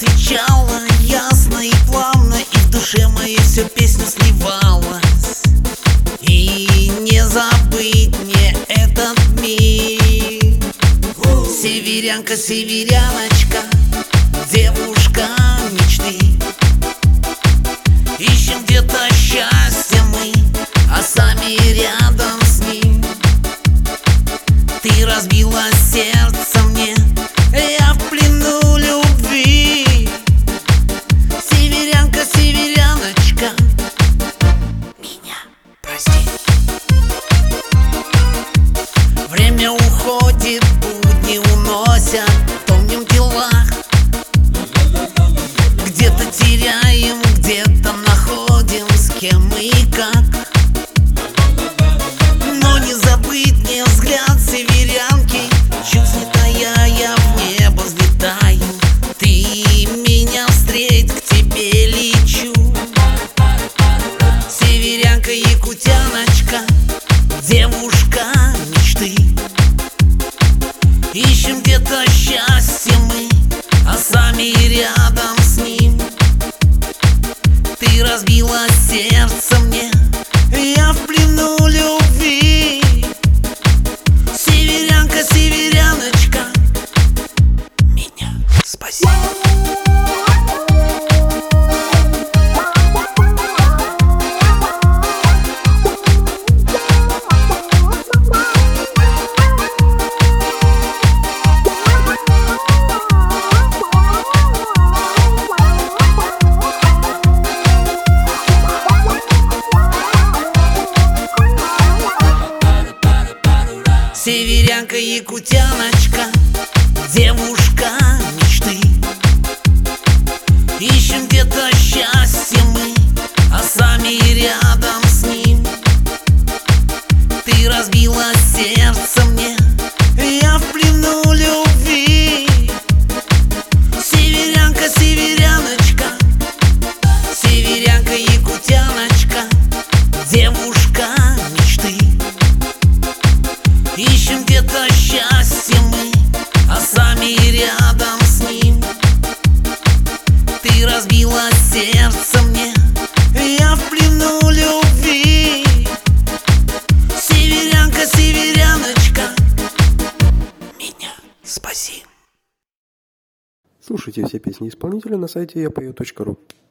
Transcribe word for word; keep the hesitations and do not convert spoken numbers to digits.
отвечала ясно и плавно, и в душе моей все песню сливалась. И не забыть мне этот миг. Северянка, северяночка, девушка мечты. Ищем где-то счастье мы, а сами рядом с ним. Ты разбила сердце мне, я в плену любви. Северянка, северяночка, меня прости. Время уходит, будни уносят, тонем в делах. Где-то теряем, где-то находим, с кем и как. Но не забыть мне взгляд северянки, чуть взлетая я в небо взлетаю. Ты меня встреть, к тебе лечу. Северянка, якутяночка, девушка мечты. Ищем где-то счастье мы, а сами рядом с ним. Ты разбила сердце мне, я в плену любви. Северянка, северяночка, меня спаси. Северянка, якутяночка, девушка мечты. Ищем где-то счастье мы, а сами рядом с ним. Ты разбила сердце мне, я в плену любви. Северянка, северяночка, северянка, якутяночка, девушка мечты. Ищем где-то счастье мы, а сами рядом с ним. Ты разбила сердце мне, я в плену любви. Северянка, северяночка, меня спаси. Слушайте все песни исполнителя на сайте я пою точка ру.